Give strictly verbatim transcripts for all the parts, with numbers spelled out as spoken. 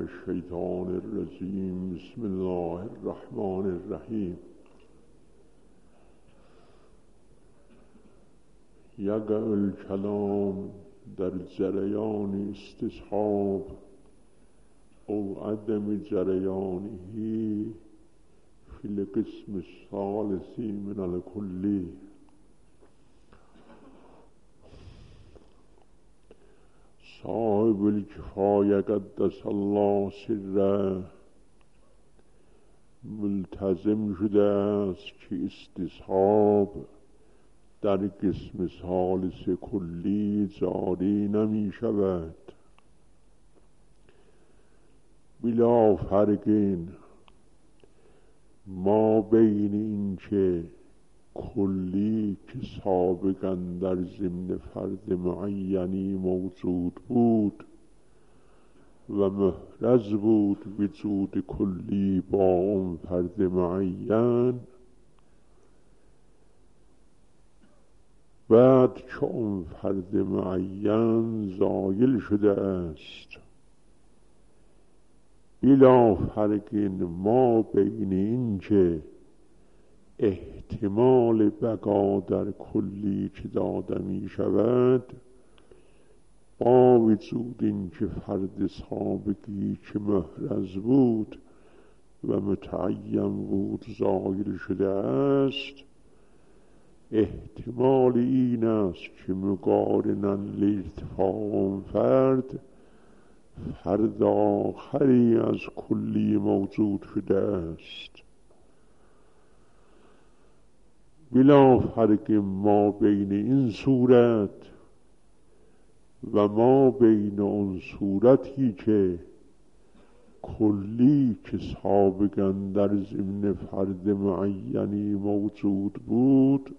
الشیطان الرجیم. بسم الله الرحمن الرحیم. یقع الکلام در جریان استصحاب او عدم جریانه فی القسم الثالث من الکلی. صاحب الکفایه قدس الله سره ملتزم شده است که استصحاب در قسم ثالث کلی جاری نمی شود. بلا فرقین ما بین این که کلی که سابقا در ضمن فرد معینی موجود بود و محرز بود وجود کلی با اون فرد معین، بعد که اون فرد معین زایل شده است، بلا فرق ما بین این که احتمال بقا در کلی که داده می شود با وجود این که فرد سابقی که محرز بود و متعین بود زایل شده است، احتمال این است که مقارناً لارتفاع فرد فرد آخری از کلی موجود شده است. بلا فرق ما بین این صورت و ما بین اون صورتی که کلی که سابقا در ضمن فرد معینی موجود بود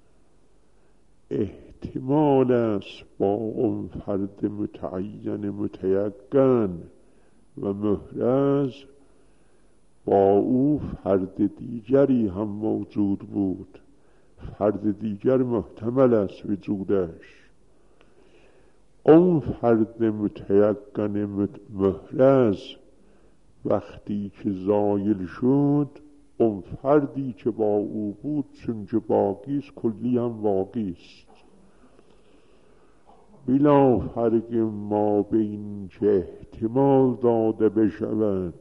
احتمال است با اون فرد متعین متیقن و محرز با او فرد دیگری هم موجود بود. فرد دیگر محتمل است وجودش. اون فرد متیقن محرز وقتی که زایل شد، اون فردی که با او بود چون که باقی است کلی هم باقی است. بلا فرق ما بین که احتمال داده بشود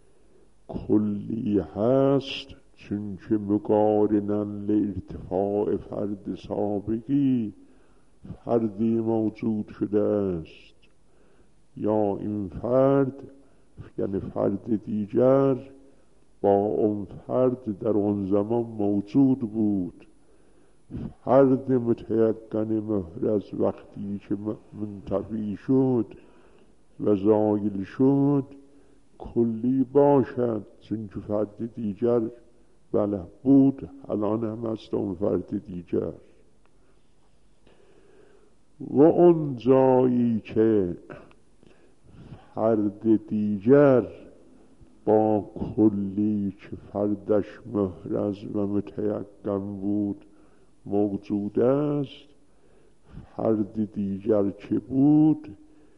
کلی هست چون که مقارناً لارتفاع فرد سابقی فردی موجود شده است، یا این فرد یعنی فرد دیگر با اون فرد در اون زمان موجود بود. فرد متیقن محرز وقتی که منتفی شد و زایل شد کلی باشد چون که فرد دیگر بله بود، الان هم هست اون فرد دیگر. و اون جایی که فرد دیگر با کلی که فردش محرز و متیقن بود موجود است، فرد دیگر که بود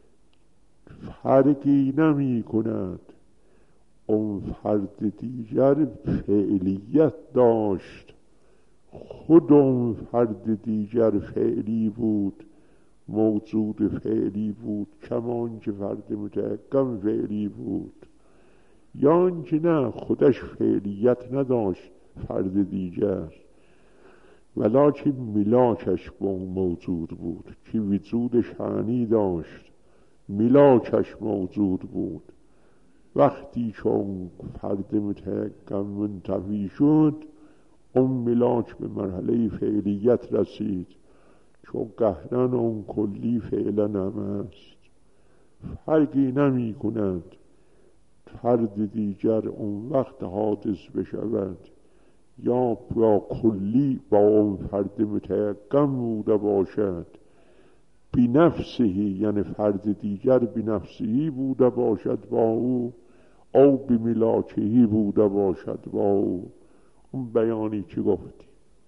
فرقی نمی کند. اون فرد دیگر فعلیت داشت، خود اون فرد دیگر فعلی بود، موجود فعلی بود، کمان که فرد متیقن فعلی بود. یا اینکه نه خودش فعلیت نداشت فرد دیگر، ولکن ملاکش با اون موجود بود که وجود شأنی داشت، ملاکش موجود بود. وقتی که اون فرد متیقن منتفی شد اون ملاک به مرحله فعلیت رسید، چون قهرن اون کلی فعلا هم است. فرقی نمی کند فرد دیگر اون وقت حادث بشود یا با کلی با اون فرد متیقن بوده باشد، بی نفسه یعنی فرد دیگر بی نفسهی بوده باشد با او، او بی ملاکهی بوده باشد با او. اون بیانی که گفتی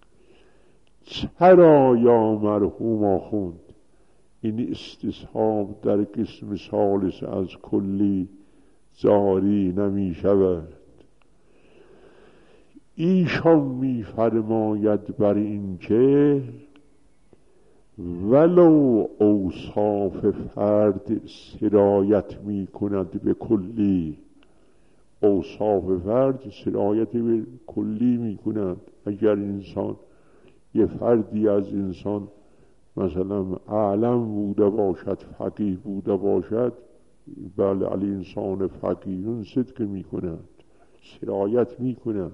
چرا یا مرحوم آخوند این استصحاب در قسم ثالث از کلی زاری نمی شود. ایشان می فرماید بر این که ولو اوصاف فرد سرایت می کند به کلی، اوصاف فرد سرایت به کلی می کند. اگر انسان یه فردی از انسان مثلا عالم بوده باشد، فقیه بوده باشد، بله علی انسان فقیهون صدق می کند، سرایت می کند.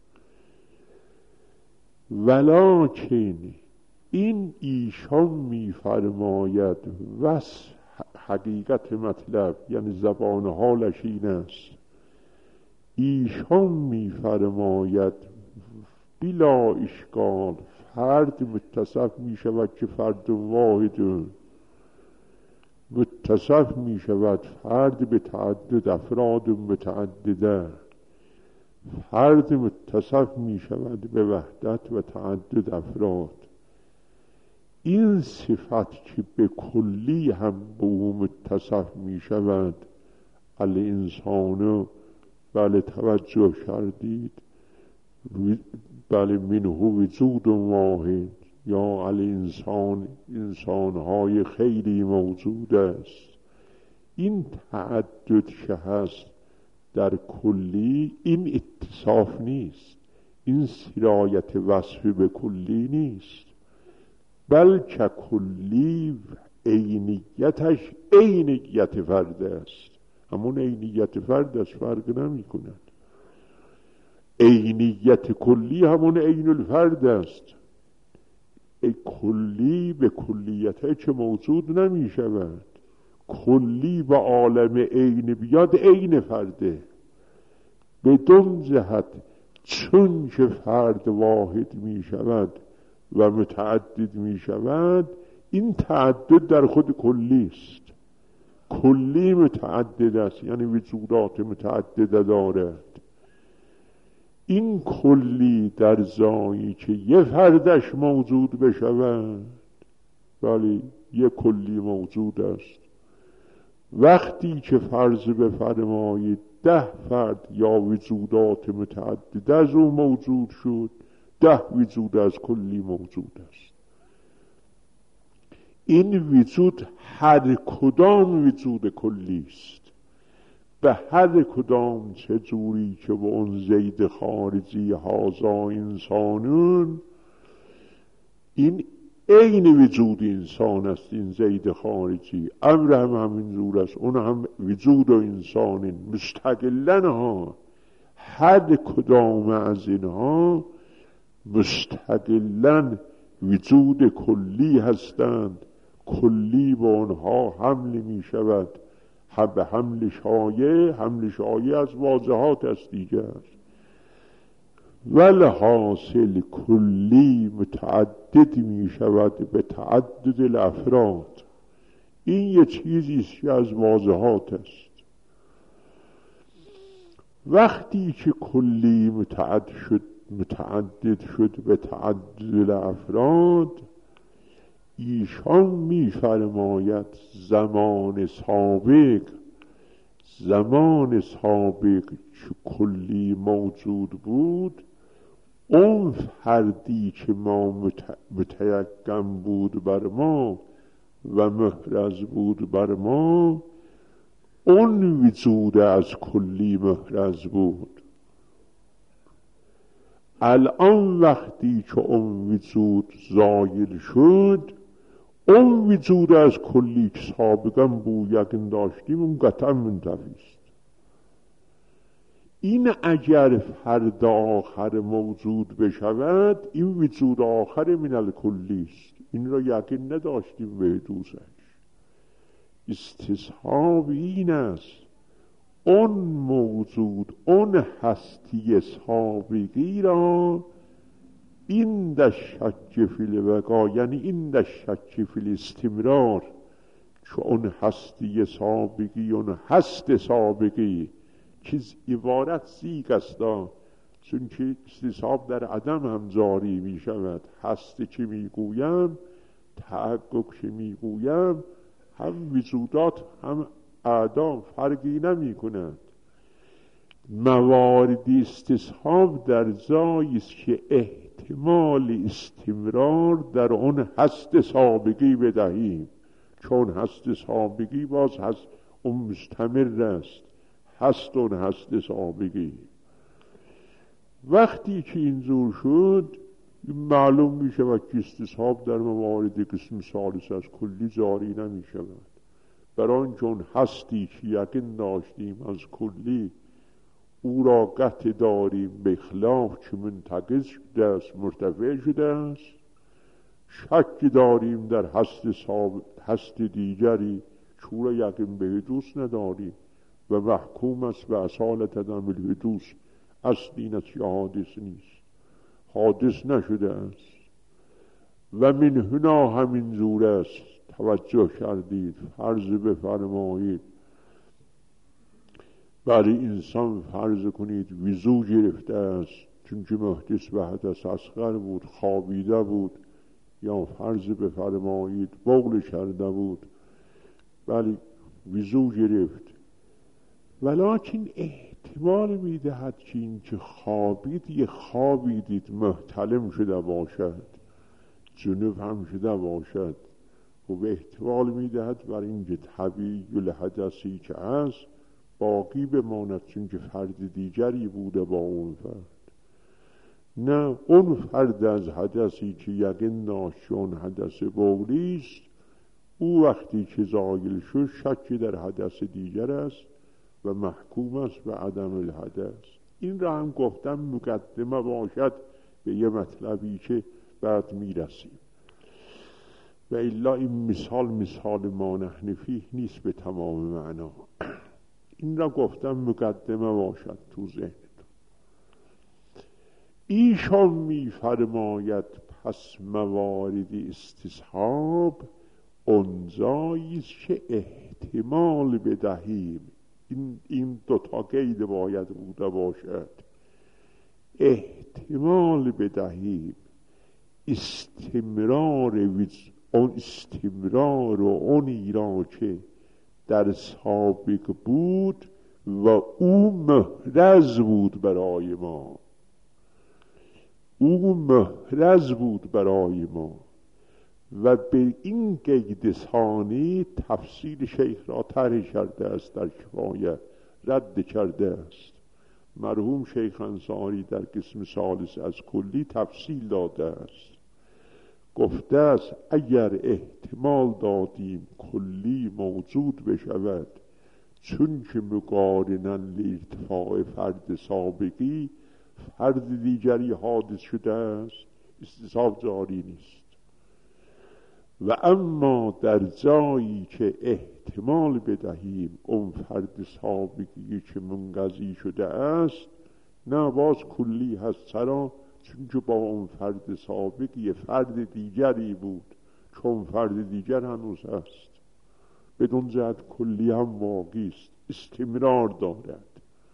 ولکن این ایشان می فرماید وس حقیقت مطلب، یعنی زبان حالش این است، ایشان می فرماید بلا اشکال فرد متصف می شود که فرد واحد، متصف می شود فرد به تعدد افراد متعدده، فرد متصف می شود به وحدت و تعدد افراد. این صفت که به کلی هم به او متصف می شود، الانسان، بله توجه کردید، بله منه وجود واحد، یا الانسان، انسانهای خیلی موجود است. این تعدد که هست در کلی، این اتصاف نیست، این سرایت وصف به کلی نیست، بلکه کلی عینیتش عینیت فرد است. همون عینیت فرد است، فرق نمی کند. عینیت کلی همون عین الفرد است. کلی به کلیت چه موجود نمی شود. کلی به عالم عین بیاد عین فرده. بدون جهت چون که فرد واحد می شود و متعدد می شود، این تعدد در خود کلی است. کلی متعدد است، یعنی وجودات متعدده دارد. این کلی در جایی که یه فردش موجود بشود، ولی یه کلی موجود است. وقتی که فرض بفرمایید ده فرد یا وجودات متعدد از او موجود شد، ده وجود از کلی موجود است. این وجود هر کدام وجود کلی است. به هر کدام چه جوری که به اون زید خارجی هازا انسانون، این عین وجود انسان است. این زید خارجی امر هم همین جور است، اون هم وجود و انسان مستقلن ها. هر کدام از اینها مستقلن وجود کلی هستند. کلی به اونها حمل می شود، به حمل شایع، حمل شایع از واضحات است دیگر. والحاصل کلی متعدد می شود به تعدد الافراد. این یه چیزی است که از واضحات است. وقتی که کلی متعدد شد متعدد شد به تعدد الافراد، ایشان می فرماید زمان سابق، زمان سابق که کلی موجود بود، اون فردی که ما متیقن بود بر ما و محرز بود بر ما، اون وجود از کلی محرز بود. الان وقتی که اون وجود زایل شد، اون وجود از کلی که سابقا بو یقین داشتیم، اون قطعا منتفی است. این اگر فرد آخر موجود بشود، این وجود آخر من الکلی است. این را یقین نداشتیم به حدوثش. استصحاب این است، اون موجود، اون هستی سابقی را این در شک فی البقا، یعنی این در شک فی الاستمرار، که اون هستی سابقی، اون هست سابقی چیز عبارت زیگ است، چون که استصحاب در عدم هم جاری می شود. هستی که می گویم، تحقق که می گویم، هم وجودات هم اعدام فرقی نمی کنند. موارد استصحاب در جایی است که احتمال استمرار در اون هست سابقی بدهیم، چون هست سابقی باز هست اون مستمر است، هست اون هست سابقی. وقتی که اینجور شد معلوم می شود که استصحاب در موارد قسم ثالث از کلی جاری نمی شود، برای چون هستی که یقین داشتیم از کلی او را قطع داریم به خلاف که منتقض شده است، مرتفع شده است. شک داریم در هست, هست دیگری که او را یقین به حدوث نداریم و محکوم است به اصالت عدم الحدوث، اصل این است که حادث نیست، حادث نشده است. و من هنا همین زور است. توجه کردید، فرض بفرمایید برای انسان فرض کنید وضو گرفته است چون که محدث به حدث اصغر بود، خوابیده بود، یا فرض بفرمایید بول کرده بود، ولی وضو گرفت، ولکن احتمال میدهد که این که خوابید یه خوابی دید، محتلم شده باشد، جنوب هم شده باشد، و به احتمال میدهد بر این که طبیعی الحدثی که هست باقی بماند چون که فرد دیگری بوده با اون فرد. نه، اون فرد از حدثی که یقین داشت اون حدث بولیست، او وقتی که زایل شد شک در حدث دیگر است و محکوم است به عدم الحدث. این را هم گفتم مقدمه باشد به یه مطلبی که بعد میرسیم. و الا این مثال مثال ما نحن فیه نیست به تمام معنا. این را گفتم مقدمه باشد تو ذهنتون. ایشان میفرماید پس موارد استصحاب اونجاییست که احتمال بدهیم. این, این دوتا قید باید بوده باشد. احتمال بدهیم استمرار اون استمرار و اونی را که در سابق بود و او محرز بود برای ما، او محرز بود برای ما. و به این قید ثانی تفصیل شیخ را طرح کرده است، در کفایه رد کرده است. مرحوم شیخ انصاری در قسم ثالث از کلی تفصیل داده است، گفته است اگر احتمال دادیم کلی موجود بشود چون که مقارناً لارتفاع فرد سابقی فرد دیگری حادث شده است، استصحاب جاری نیست. و اما در جایی که احتمال بدهیم اون فرد سابقی که منقضی شده است، نه باز کلی هست. چرا؟ چون که با اون فرد سابقی فرد دیگری بود، چون فرد دیگر هنوز هست، بدون جهت کلی هم واقعی است، استمرار دارد.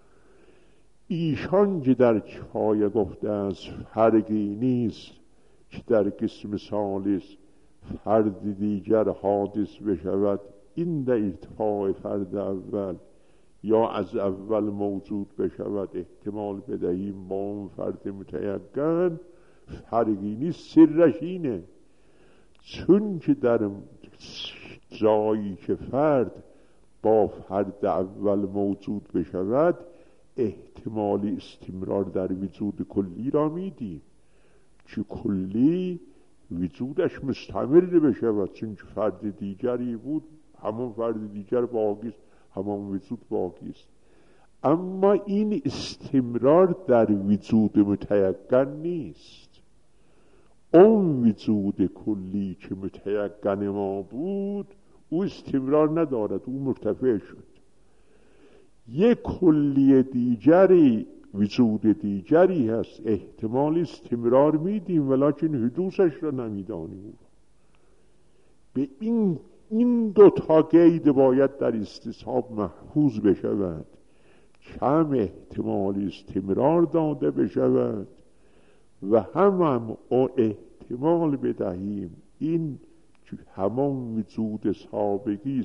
ایشان که در کفایه گفته است فرقی نیست که در قسم ثالث فرد دیگر حادث بشود، این در ارتفاع فرد اول یا از اول موجود بشود احتمال بدهیم با اون فرد متیقن، فرقی نیست. سرش اینه چون که در جایی که فرد با فرد اول موجود بشود احتمال استمرار در وجود کلی را میدیم که کلی وجودش مستمر بشود، چون که فرد دیگری بود، همون فرد دیگر باقی است، همون وجود باقی است. اما این استمرار در وجود متیقن نیست. اون وجود کلی که متیقن ما بود او استمرار ندارد، او مرتفع شد. یک کلی دیگری وجود دیگری هست، احتمال استمرار میدیم ولکن حدوثش را نمیدانیم. به این این دو تا قید باید در استصحاب محفوظ بشود، کم احتمال استمرار داده بشود و هم هم او احتمال بدهیم این که همان وجود سابقی است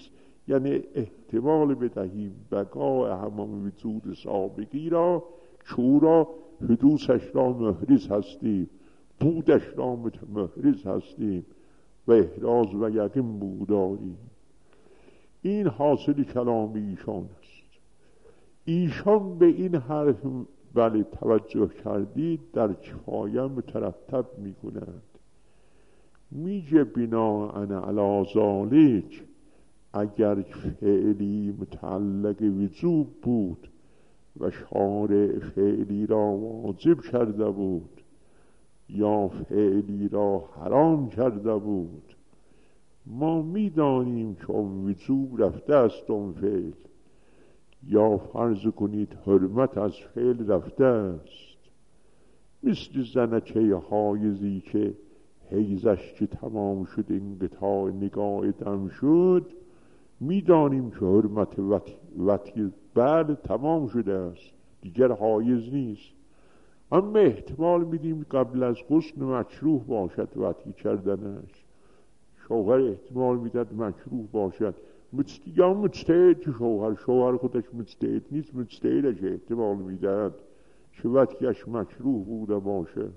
یعنی احتمال بدهیم بقای همان وجود سابقی را که او را حدوثش را محرز هستیم، بودش را متمحرز هستیم و احراز و یقین بود داریم. این حاصل کلام ایشان است. ایشان به این حرف بله توجه کردید در کفایه مترتب می کنند. میگه بنا انا علی ذالک، اگر فعلی متعلق وجوب بود و شارع فعلی را واجب کرده بود یا فعلی را حرام کرده بود، ما میدانیم که اون وجوب رفته است اون فعل، یا فرض کنید حرمت از فعل رفته است. مثل زنکه حایضی که حیضش که تمام شد انقطاع نگاه دم شد، میدانیم که حرمت وطی بعد تمام شده است، دیگر حایض نیست. اما احتمال میدیم قبل از غسل مکروه باشد وطی کردنش، شوهر احتمال میداد مکروه باشد، یا مجتهد که شوهر شوهر خودش مجتهد نیست، مجتهدش احتمال میداد که وطیش مکروه بوده باشد.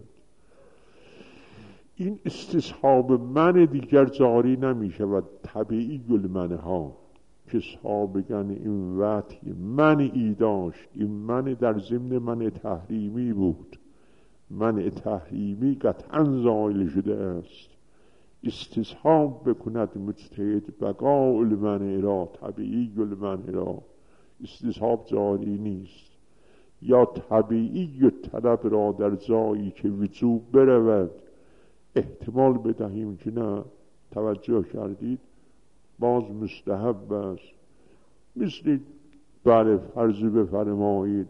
این استصحاب من دیگر جاری نمیشه و طبیعی المنه ها که سابقا این وطی منعی داشت. این من در ضمن من تحریمی بود، من تحریمی قطعا زائل شده است. استصحاب بکند مجتهد بقاء المنع را، طبیعی المنع را، استصحاب جاری نیست. یا طبیعی طلب را در جایی که وجوب برود احتمال بدهیم که نه، توجه کردید، باز مستحب است. مثل بله فرض بفرمایید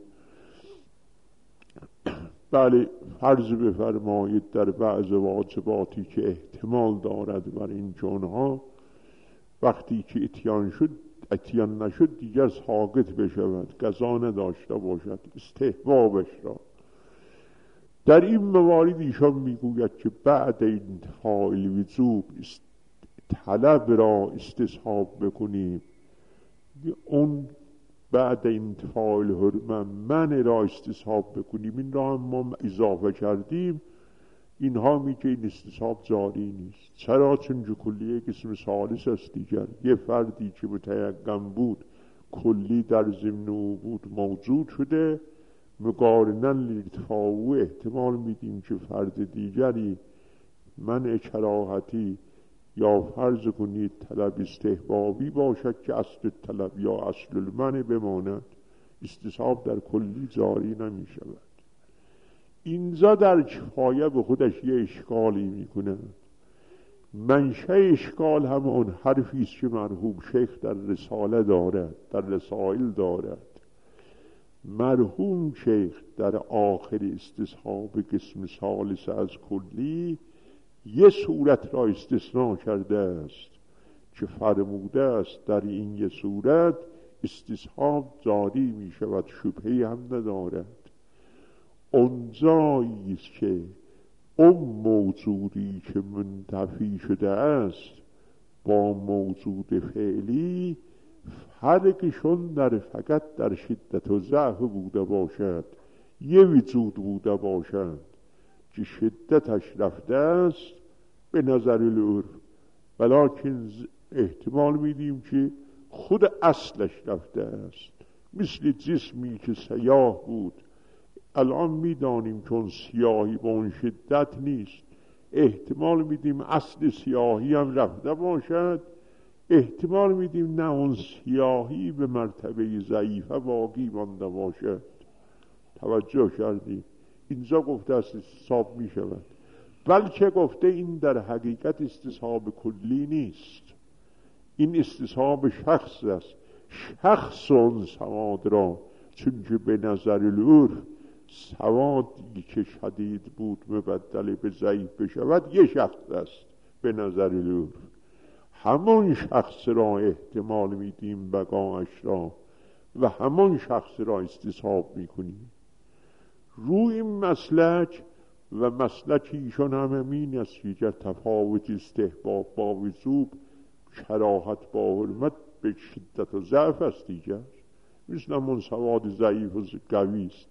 بله فرض بفرمایید در بعض واجباتی که احتمال دارد بر این جنها وقتی که اتیان شد اتیان نشد دیگر ساقط بشود، قضا نداشته باشد، استحبابش را. در این موارد ایشان میگوید که بعد انتفاع الوجوب طلب را استصحاب بکنیم، اون بعد انتفاع الحرمه من را استصحاب بکنیم. این را هم ما اضافه کردیم. اینها میگه این استصحاب جاری نیست. چرا؟ چون کلیه قسم ثالث است دیگر. یه فردی که متیقن بود کلی در ضمن او بود موجود شده، مقارناً لارتفاع احتمال میدیم که فرد دیگری منع کراهتی یا فرض کنید طلب استحبابی باشد که اصل طلب یا اصل المنع بماند، استصحاب در کلی جاری نمی شود. اینجا در کفایه به خودش یه اشکالی میکنه. منشأ اشکال هم اون حرفی است که مرحوم شیخ در رساله دارد، در رسائل دارد. مرحوم شیخ در آخر استصحاب قسم ثالث از کلی یه صورت را استثناء کرده است که فرموده است در این یه صورت استصحاب جاری می شود، شبهی هم ندارد. اونجایی است که اون موجودی که منتفی شده است با موجود فعلی فرقشون در فقط در شدت و ضعف بوده باشد، یه وجود بوده باشد که شدتش رفته است به نظر العرف، ولیکن احتمال میدیم که خود اصلش رفته است. مثل جسمی که سیاه بود الان میدانیم چون سیاهی با اون شدت نیست، احتمال میدیم اصل سیاهی هم رفته باشد، احتمال میدیم نه اون سیاهی به مرتبه ضعیفه باقی مانده باشد. توجه کردید؟ اینجا گفته است استصحاب می شود، بلکه گفته این در حقیقت استصحاب کلی نیست، این استصحاب شخص است. شخص اون سواد را، چون که به نظر العرف سوادی که شدید بود مبدل به ضعیف بشود یه شخص است به نظر العرف، همون شخص را احتمال میدیم بقاش را و همون شخص را استصحاب میکنیم. روی این مسلک و مسلک ایشان هم همین است که تفاوت استحباب با وجوب، کراهت با حرمت به شدت و ضعف است دیگر، مثل همون سواد ضعیف و قوی است.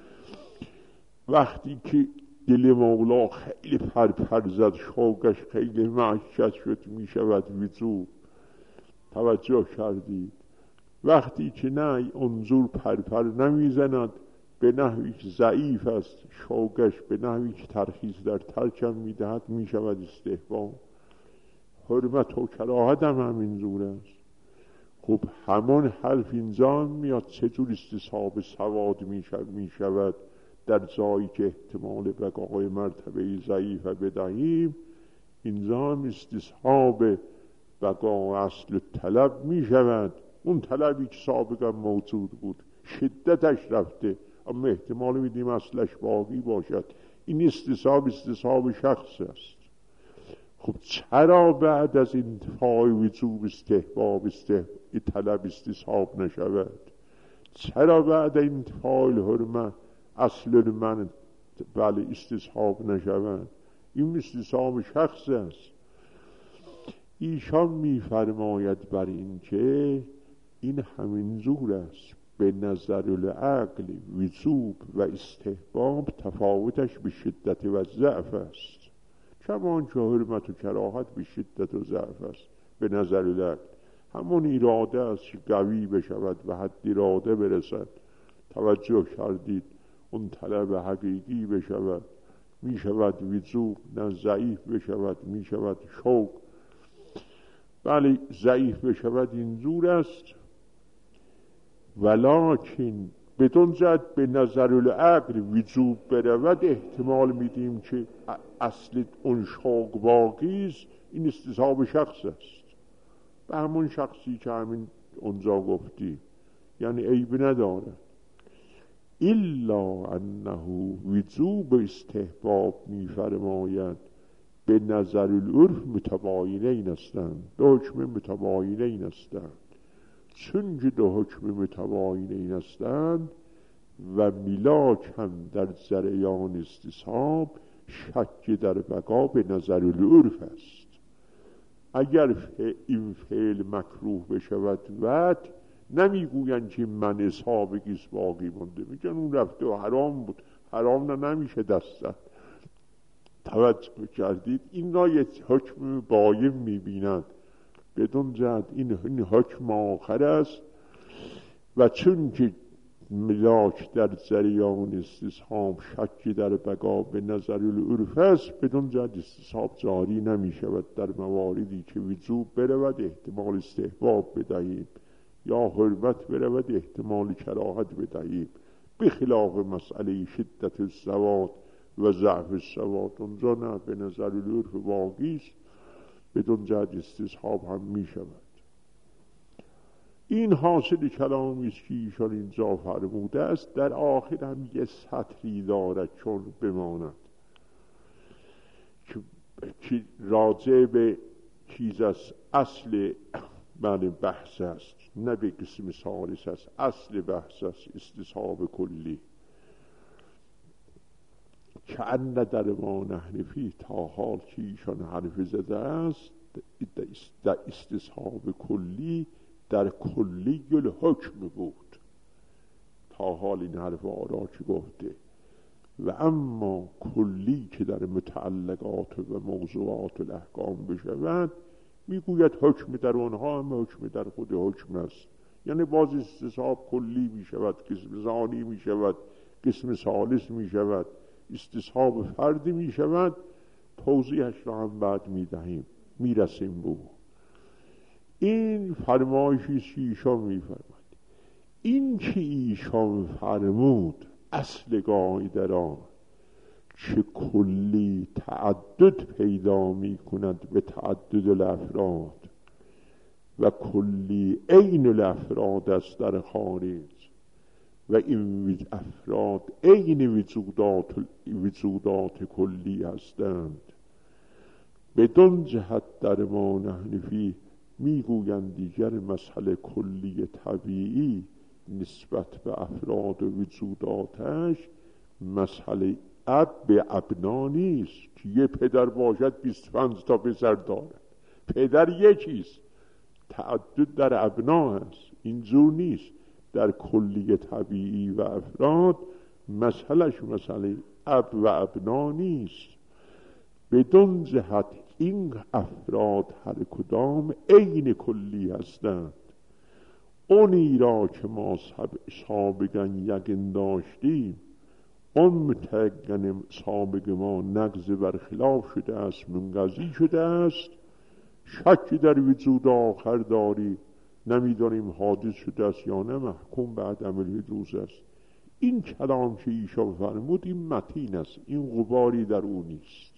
وقتی که دل مولا خیلی پر پر زد، شوقش خیلی معشد شد، می شود وضو. توجه کردید؟ وقتی که نه انظور پر پر نمی زند، به نحوی که ضعیف است، شوقش به نحوی که ترخیص در ترکم می دهد، می شود استحباب. حرمت و کراهت هم همین زور است. خب همون حرف اینجا میاد چجور استصحاب سواد می شود در جایی که احتمال بقای مرتبه ضعیف بدهیم. اینجا هم استصحاب بقا اصل طلب می شود. اون طلبی که سابقا موجود بود شدتش رفته، اما احتمال میدیم اصلش باقی باشد. این استصحاب استصحاب شخص است. خب چرا بعد از انتفاع وجوب استحباب استحباب طلب استصحاب نشود؟ چرا بعد انتفاع الحرمه اصل من بله استصحاب نشود؟ این استصحاب شخص است. ایشان میفرماید بر این که این همین زور است. به نظر العقل وجوب و استحباب تفاوتش به شدت و ضعف است، کمان که حرمت و کراهت به شدت و ضعف است. به نظر العقل همون اراده است که قوی بشود و حد اراده برسد. توجه کردید؟ اون طلب حقیقی بشود، می شود وجوب، نه ضعیف بشود می شود شوق. بله ضعیف بشود این زور است. ولیکن بدون جد به نظر العقل وجوب برود، احتمال میدیم که اصل اون شوق باقی است. این استصحاب شخص است، به همون شخصی که همین اونجا گفتی، یعنی عیب نداره. الا انه وجوب استحباب میفرماید به نظر العرف متباینین هستند، دو حکم متباینین هستند. چون که دو حکم متباینین هستند و میلاک هم در جریان استصحاب شک در بقا به نظر العرف است. اگر این فعل مکروه بشود وقت نمیگوین که من اصحاب کس باقی مونده، میگن اون رفته و حرام بود. حرام نه نمیشه دست زد. توجه کردید؟ این نایت حکم بایم میبینند بدون جهت این, این حکم آخر است. و چون که ملاک در جریان استصحاب شکی در بقا به نظر العرف است، بدون جهت استصحاب جاری نمی شود. در مواردی که وجوب برود احتمال استحباب بدهیم، یا حرمت برود احتمال کراهت بدهیم، بخلاف مسئله شدت السواد و ضعف السواد. اونجا نه، به نظر العرف واقعی است، بدون جهت استصحاب هم می شود. این حاصل کلامی است که ایشان اینجا فرموده است. در آخر هم یه سطری دارد چون بماند که راجع به چیز است، اصل من بحث است، نه به قسم ثالث است. اصل بحث است استصحاب کلی که ان در ما نحن فی، تا حال که ایشان حرف زده است در استصحاب کلی در کلی الحکم بود. تا حال این حرف آرا که گفته. و اما کلی که در متعلقات و موضوعات الاحکام بشود، میگوید حکم در اونها هم حکم در خود حکم است. یعنی باز استصحاب کلی میشود، قسم ثانی میشود، قسم ثالث میشود، استصحاب فردی میشود. توضیحش را هم بعد میدهیم، میرسیم به این فرمایشی که ایشان میفرماد. این که ایشان فرمود اصل قاعده را که کلی تعدد پیدا می کند به تعدد الافراد و کلی عین الافراد است در خارج، و این افراد عین وجودات وجودات کلی هستند. بدون جهت در ما نحن فیه میگویند دیگر مسئله کلی طبیعی نسبت به افراد و وجوداتش مسئله اب به ابنا نیست که یه پدر باشد بیست پنج تا پسر دارد. پدر یکیست، تعدد در ابنا هست، اینجور نیست. در کلی طبیعی و افراد مسئلهش مسئله اب و ابنا نیست. بدون جهت این افراد هر کدام عین کلی هستند. اونی را که ما سابقا یقین داشتیم، اون متقن سابق ما نقض برخلاف شده است، منقضی شده است. شکی در وجود آخر داری، نمیدانیم حادث شده است یا نه، محکوم به عدم الحدوث است. این کلام که ایشان فرمود این متین است، این غباری در او نیست.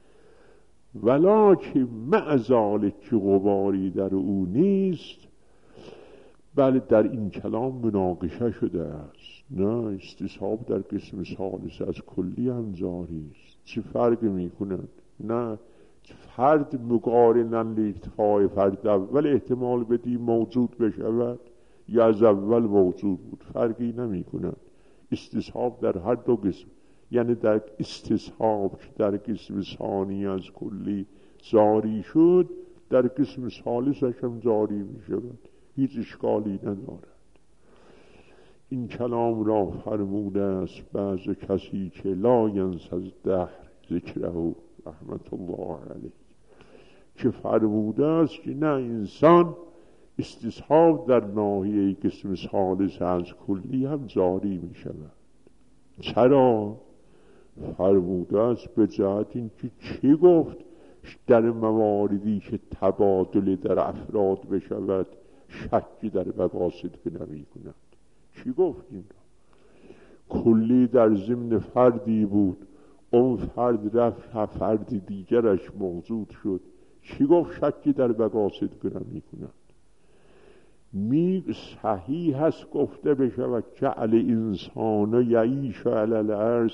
ولکن مع ذلک که غباری در او نیست، بله در این کلام مناقشه شده است. نه، استصحاب در قسم ثالث از کلی هم جاری است. چه فرق میکند؟ نه، فرد مقارناً لارتفاع فرد اول احتمال بدی موجود بشود یا از اول موجود بود، فرقی نمی کند. استصحاب در هر دو قسم، یعنی در استصحاب که در قسم ثانی از کلی جاری شد، در قسم ثالثش هم جاری می شود، هیچ اشکالی ندارد. این کلام را فرموده است بعض کسی که لا ینسی الدهر ذکره رحمت الله علیه، که فرموده است که نه، انسان استصحاب در ناحیه قسم ثالث از کلی هم جاری می شود. چرا؟ فرموده است به جهت اینکه چی گفت در مواردی که تبادل در افراد بشود شکی در مقاصد نمی کند. چی گفت این را؟ کلی در ضمن فردی بود، اون فرد رفت فرد دیگرش موجود شد، چی گفت شکی در مقاصد نمی کند؟ می صحیح هست گفته بشود جعل انسان یعیش علی الارض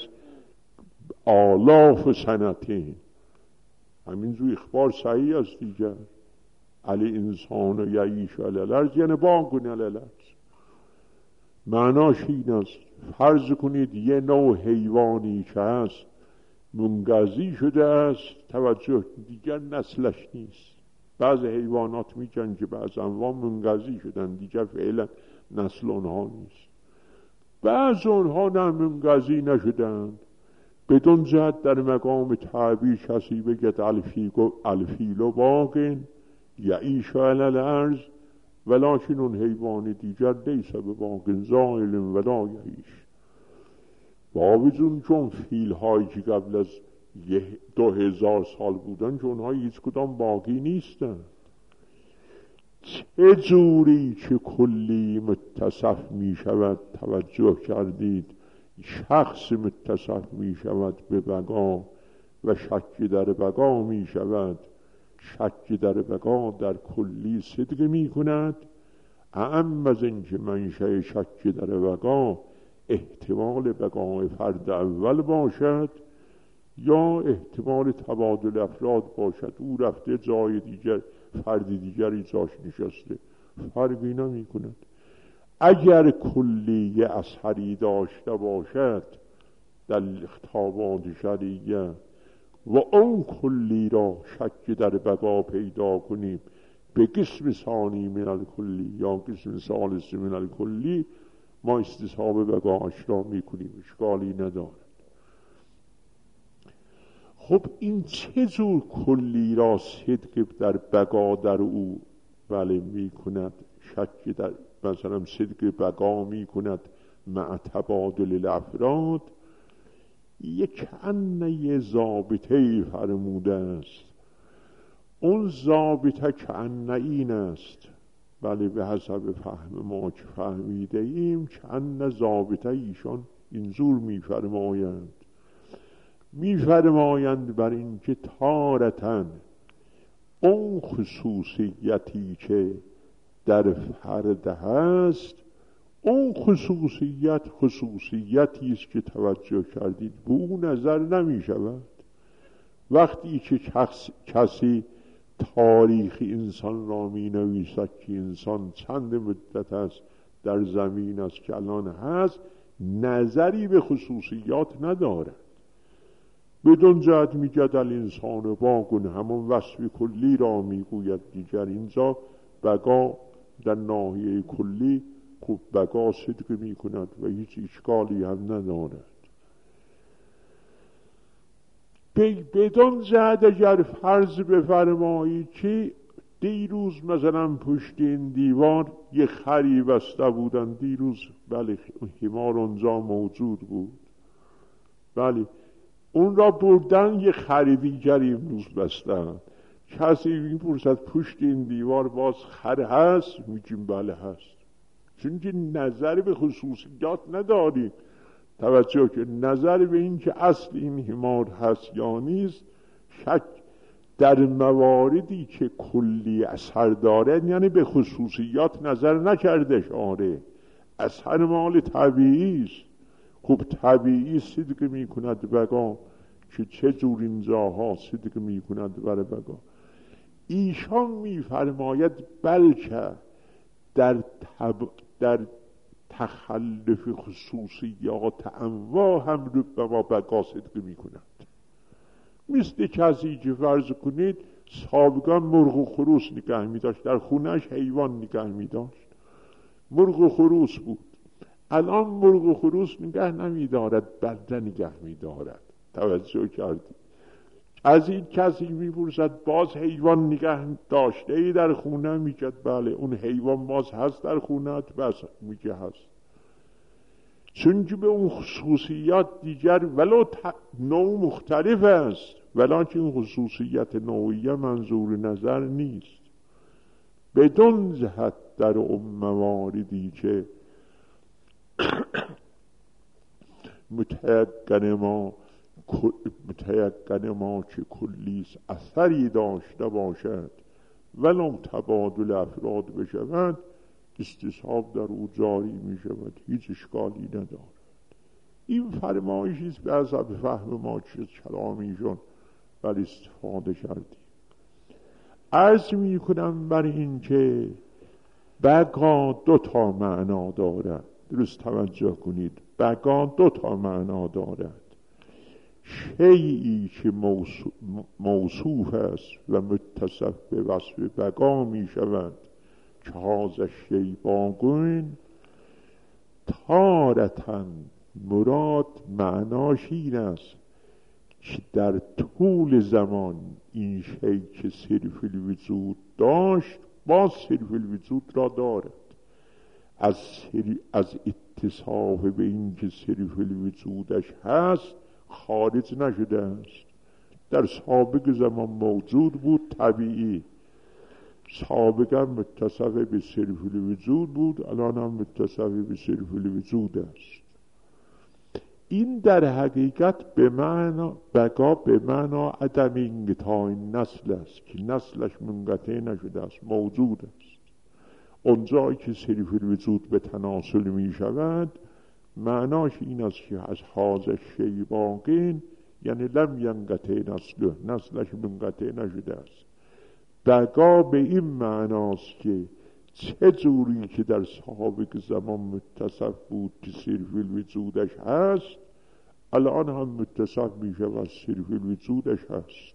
آلاف سنتین، همینجور اخبار صحیح است دیگر. علی انسان یعیش علی الارض یعنی باقون علی الارض. معناش این است فرض کنید یه نوع حیوانی که هست منقضی شده است، توجه دیگر نسلش نیست. بعض حیوانات میگن که بعض انواع منقضی شدن، دیگر فعلا نسل اونها نیست. بعض اونها نه منقضی نشدن، بدون جهت در مقام تعبیر کسی بگد الفیل و باقن یعیش علی الارض، ولکن اون حیوان دیگر لیس بباقن زائل ولا یعیش. با وجود چون فیل هایی که قبل از دو هزار سال بودن که اونها هیچ کدام باقی نیستن. چه جوری که کلی متصف می شود، توجه کردید، شخص متصف می شود به بقا و شک در بقا می شود، شک در بقا در کلی صدق می کند. اعم از اینکه منشأ شک در بقا احتمال بقای فرد اول باشد یا احتمال تبادل افراد باشد، او رفته جای دیگر، فرد دیگری جاش نشسته، فرقی نمی کند. اگر کلی اثری داشته باشد در خطابات شرعیه و اون کلی را شک در بقا پیدا کنیم به قسم ثانی من الکلی یا قسم ثالث من الکلی، ما استصحاب بقاش را میکنیم، اشکالی ندارد. خب این چه جور کلی را صدق در بقا در او ولی میکند، شک در مثلا صدق بقا میکند مع تبادل الافراد؟ یک انه ضابطه فرموده است. اون ضابطه که انه این است، ولی به حسب فهم ما که فهمیده ایم که انه ضابطه ایشان اینجور میفرمایند میفرمایند بر این که تارتن اون خصوصیتی که در فرد هست، اون خصوصیت خصوصیتی است که توجه کردید به اون نظر نمی شود. وقتی که کسی تاریخ انسان را می نویسد که انسان چند مدت است در زمین است که الان هست، نظری به خصوصیات ندارد. بدون جهت می گد الانسان باقون، همون وصف کلی را می گوید دیگر. اینجا بقا در ناحیه کلی خب بقا صدق می کند و هیچ اشکالی هم ندارد. بدان جهت اگر فرض بفرمایی که دیروز مثلا پشت این دیوار یه خری بسته بودن، دیروز بله حمار اونجا موجود بود، بله اون را بردن یه خر دیگری امروز بستن، کسی میپرسد پشت این دیوار باز خر هست؟ میگیم بله هست، چون که نظر به خصوصیات نداریم. توجه که نظر به این که اصل این حمار هست یا نیست، شک در مواردی که کلی اثر داره یعنی به خصوصیات نظر نکرده شاره، اثر مال طبیعی است. خب طبیعی صدق می کند بقا، که چه جور اینجاها صدق می کند برای بقا. ایشان می فرماید بلکه در, تب... در تخلف خصوصیات انواع هم ربما بقا صدق می کند. مثل کسی که فرض کنید سابقا مرغ و خروس نگه می داشت، در خونهش حیوان نگه می داشت، مرغ و خروس بود، الان مرغ و خروس نگه نمی دارد، بنده نگه می دارد. توجه کردید؟ از این کسی می پرسد باز حیوان نگه داشته ای در خونه؟ میگه بله. اون حیوان باز هست در خونهت؟ بس میگه هست، چون که به اون خصوصیات دیگر ولو نوع مختلف است، ولیکن این خصوصیت نوعیه منظور نظر نیست. بدون جهت در اون مواردی که متیقن ما متیقن ما که کلیس اثری داشته باشد ولو تبادل افراد بشود، استصحاب در او جاری می شود، هیچ اشکالی ندارد. این فرمایشیست به حسب فهم ما چه کلامیشون ولی استفاده کردیم. عرض می کنم بر این که بقا دو تا معنا دارد. درست توجه کنید، بقا دو تا معنا دارد. شیئی که موصوف است و متصف به وصف بقا می شود که هذا الشیء باقین، تارةً مراد معناش این است که در طول زمان این شیء که صرف الوجود داشت باز صرف الوجود را دارد، از, از اتصاف به این که صرف الوجودش هست خارج نشده است. در سابق زمان موجود بود، طبیعی، سابقا متصف به صرف الوجود بود، الان هم متصف به صرف الوجود است. این در حقیقت به معنا بقا به معنا عدم انقطاع نسل است که نسلش منقطع نشده است، موجود است. اونجایی که صرف الوجود به تناسل می شود معناش این است که از هذا الشیء باقین یعنی لم ینقطع نسله، نسلش منقطع نشده است. بقا به این معناست که چه جوری که در سابق زمان متصف بود که صرف الوجودش هست، الان هم متصف می شود صرف الوجودش هست.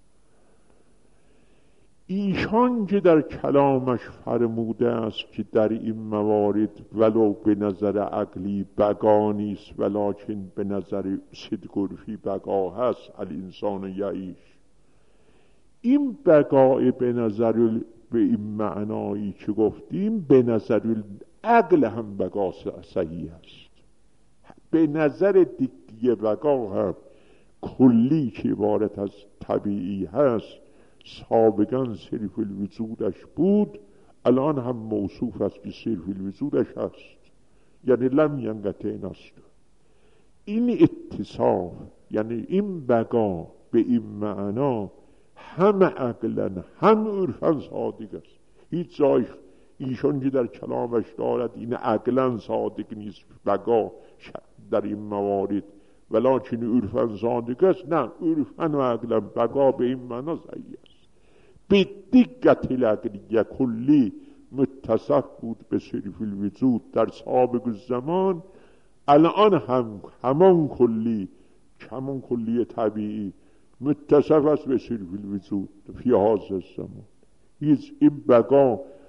ایشان که در کلامش فرموده است که در این موارد ولو به نظر عقلی بقا نیست ولیکن به نظر صدق عرفی بقا هست، الانسان یعیش، این بقای به نظر به این معنایی که گفتیم به نظر عقل هم بقا صحیح است. به نظر دیگه بقا هم کلی که عبارت از طبیعی هست، سابقا صرف الوجودش بود، الان هم موصوف است که صرف الوجودش هست، یعنی لم ینقطع نسله. این اتصاف یعنی این بقا به این معنا هم عقلا هم عرفا صادق است. هیچ جای ایشان که در کلامش دارد این عقلا صادق نیست بقا در این موارد ولکن عرفا صادق است، نه، عرفا و عقلا بقا به این معنا صحیح است. به دقت العقلیه کلی متصف بود به صرف الوجود در سابق الزمان، الان هم همان کلی همان کلی طبیعی متصف است به صرف الوجود فی هذا الزمان. هیچ این بقا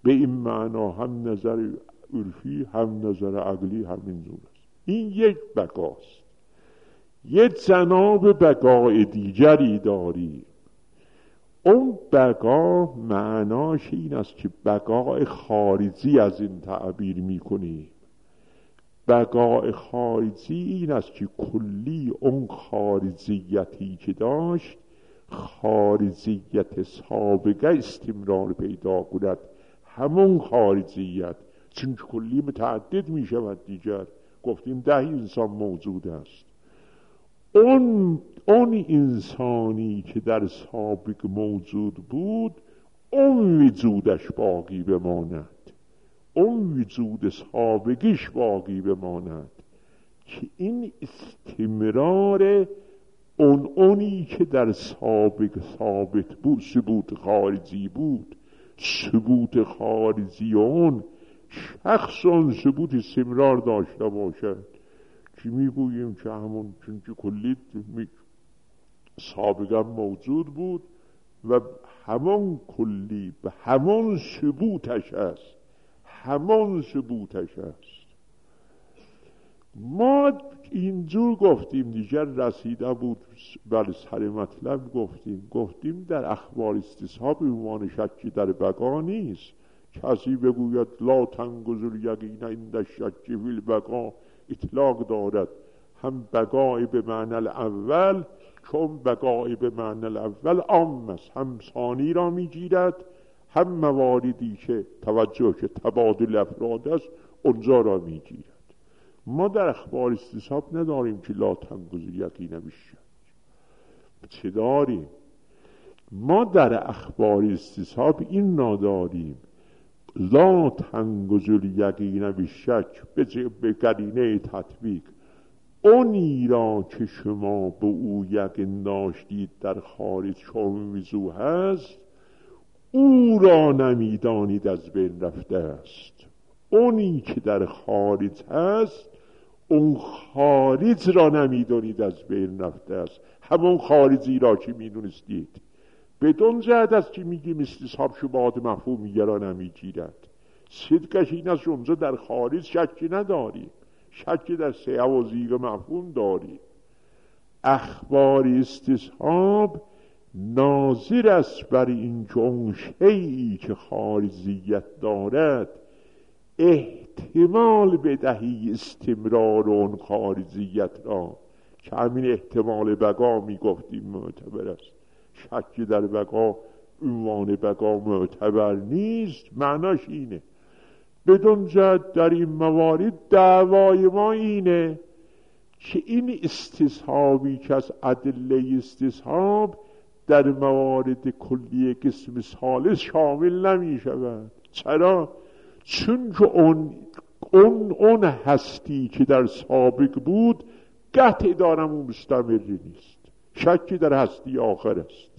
به این معنا هم نظر عرفی هم نظر عقلی همین جور است. این یک بقاست. یک جناب بقای دیگری داری. اون بقا معناش این است که بقای خارجی از این تعبیر میکنیم. بقای خارجی این است که کلی اون خارجیتی که داشت خارجیت سابقه استمرار پیدا کند، همون خارجیت، چون کلی متعدد می شود دیگر. گفتیم ده انسان موجود است. اون اون انسانی که در سابق موجود بود اون وجودش باقی بماند، اون وجود سابقش باقی بماند، که این استمرار اون اونی که در سابق ثابت بود ثبوت خارجی بود، ثبوت خارجی اون شخص اون ثبوت استمرار داشته باشد، که میگوییم که همون چون که کلی سابقا موجود بود و همون کلی به همون ثبوتش است، همون ثبوتش است. ما اینجور گفتیم دیگر رسیده بود بر سر مطلب. گفتیم گفتیم در اخبار استصحاب عنوان شکی در بقا نیست. کسی بگوید لا تنگذ الیقین عند الشک فی البقا اطلاق دارد، هم بقای به معنی الاول، چون بقای به معنی الاول عام است، هم ثانی را میگیرد، هم مواردی که توجه که تبادل افراد است اونجا را میگیرد. ما در اخبار استصحاب نداریم که لا تنگذ الیقین بالشک. چه داریم؟ ما در اخبار استصحاب این نداریم لا تنگذ الیقین بالشک به قرینه تطبیق، اونی را که شما به او یقین داشتید در خارج چون وضوح هست، او را نمیدانید از بین رفته است. اونی که در خارج هست اون خارج را نمیدانید از بین رفته است، همون خارجی را که میدونستید. بدون جهت است که میگیم استصحاب شبهات مفهومیه را نمیگیرد. صدقش این است اونجا در خارج شکی نداری، شکی در صحت و زیغ مفهوم داری. اخبار استصحاب ناظر است بر این که اون شیئی که خارجیت دارد احتمال بدهی استمرار اون خارجیت را، که همین احتمال بقا میگفتیم معتبر است. شکی در بقا عنوان بقا معتبر نیست. معناش اینه. بدون جد در این موارد دعوای ما اینه که این استصحابی که از ادله استصحاب در موارد کلیه قسم ثالث شامل نمی شود. چرا؟ چون که اون, اون, اون هستی که در سابق بود قطع دارم اون مستمری نیست. شکی در هستی آخر است.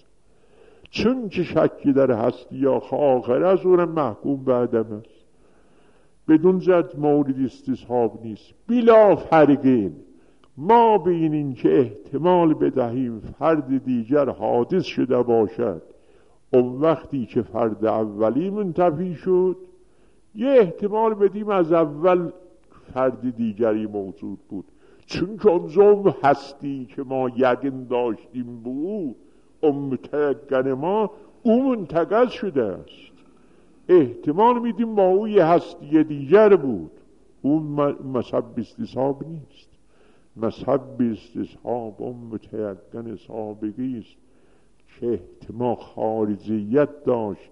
چون که شکی در هستی آخر است اون محکوم به عدم است. بدون زد مورد استصحاب نیست. بلا فرقین ما بین این که احتمال بدهیم فرد دیگر حادث شده باشد، اون وقتی که فرد اولی منتفی شد، یه احتمال بدیم از اول فرد دیگری موجود بود، چون که اون زوم هستی که ما یقین داشتیم به او، اون متیقن ما او منتقل شده است. احتمال میدیم با او یه هستی دیگر بود. اون مذهب استصحاب نیست. مذهب استصحاب اون متیقن سابقی است که احتمال خارجیت داشت،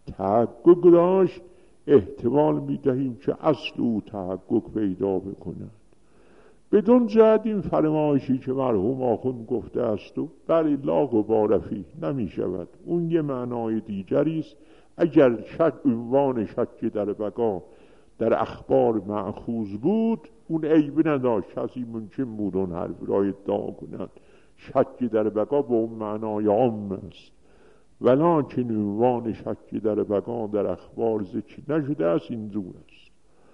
تحقق داشت. احتمال میدهیم که اصل او تحقق پیدا بکنند. بدون جهت این فرمایشی که مرحوم آخوند گفته است و بر لا غبار فیه نمی شود. اون یه معنای دیگری است. اگر شک عنوان شک در بقا در اخبار مأخوذ بود، اون عیب نداشت. کسی ممکن بود اون حرف را ادعا کند شک در بقا به اون معنای عام است، ولکن عنوان شک در بقا در اخبار ذکر نشده است. این دور است.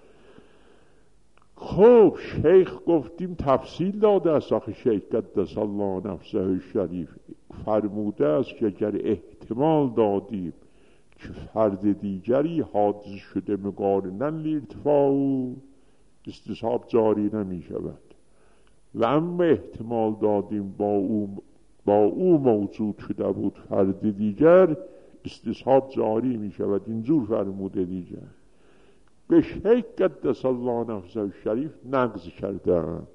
خب شیخ گفتیم تفصیل داده است. آخه شیخ قدس الله نفسه الشریف فرموده است که اگر احتمال دادیم که فرد دیگری حادث شده مقارنن لارتفاع استصحاب جاری نمی شود. و اما احتمال دادیم با او با او موجود شده بود فرد دیگر، استصحاب جاری می شود. اینجور فرموده دیگر به شیخ قدس الله نفسه شریف نقض کردن.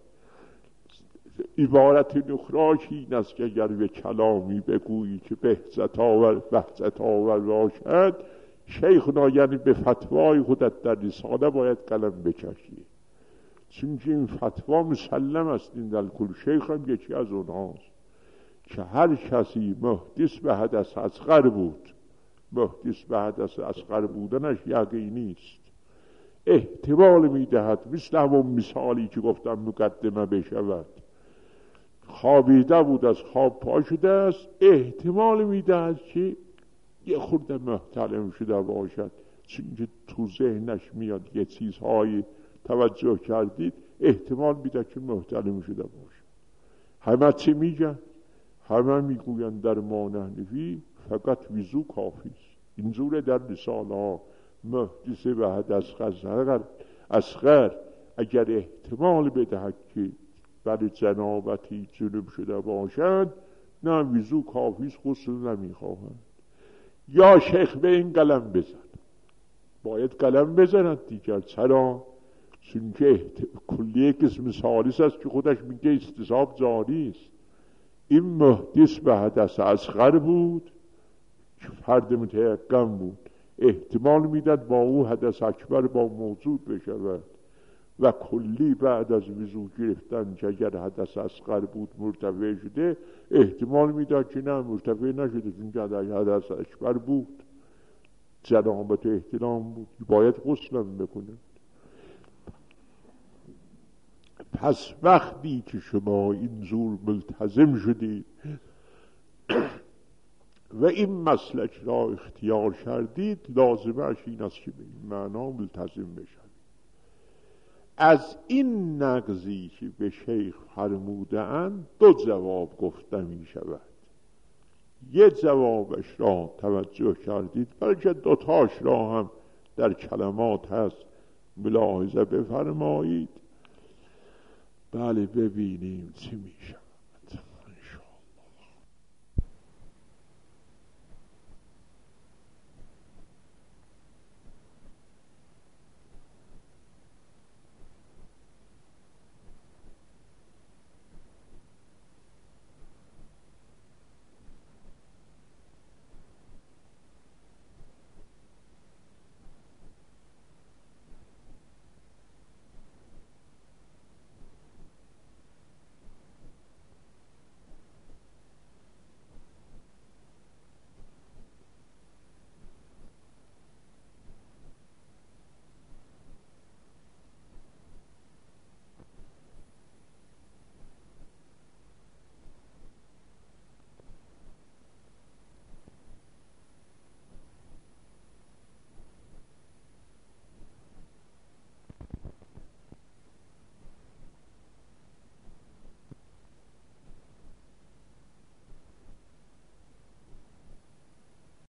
عبارت نخراش این است که اگر به کلامی بگویی که بهزت آور بهزت آور باشد، شیخنا یعنی به فتوای خودت در رساله باید قلم بکشی، چون این فتوا مسلم است. این در کل شیخ هم یکی از اونهاست که هر کسی محدث به حدث اصغر بود، محدث به حدث اصغر بودنش یقینی است، احتمال میدهد مثل همون مثالی که گفتم مقدمه بشود، خوابیده بود از خواب پا شده است، احتمال میدهد که یه خورده محتلم شده باشد، چون که تو ذهنش میاد یه چیزهایی توجه کردید، احتمال میده که محتلم شده باشد. همه چی میگن؟ همه میگوین در ما نحنفی فقط وضو کافی است. اینجوره در رساله ها محدث به حد اصغر اصغر اگر احتمال بدهد که برای جنابتی جنوب شده باشد، نه وضو کافی است، غسل نمیخواهند. یا شیخ به این قلم بزن، باید قلم بزند دیگر. چرا؟ چون که احت... کلیه قسم ثالث است که خودش میگه استصحاب جاری است. این محدث به حدث اصغر بود که فرد متیقن بود، احتمال میداد با او حدث اکبر با موجود بشود و کلی بعد از وضو گرفتن که اگر حدث اصغر بود مرتفع شده، احتمال میداد که نه مرتفع نشده، چون که حدث اکبر بود، جنابت احتلام بود، باید غسلم بکنه. پس وقتی که شما این زور ملتزم شدید و این مسلک را اختیار کردید، لازمش این است که به این معنا ملتزم بشوید. از این نقضی که به شیخ فرموده اند دو جواب گفته می شود. یه جوابش را توجه کردید، بلکه دوتاش را هم در کلمات هست، ملاحظه بفرمایید. بله ببینیم چی میشه.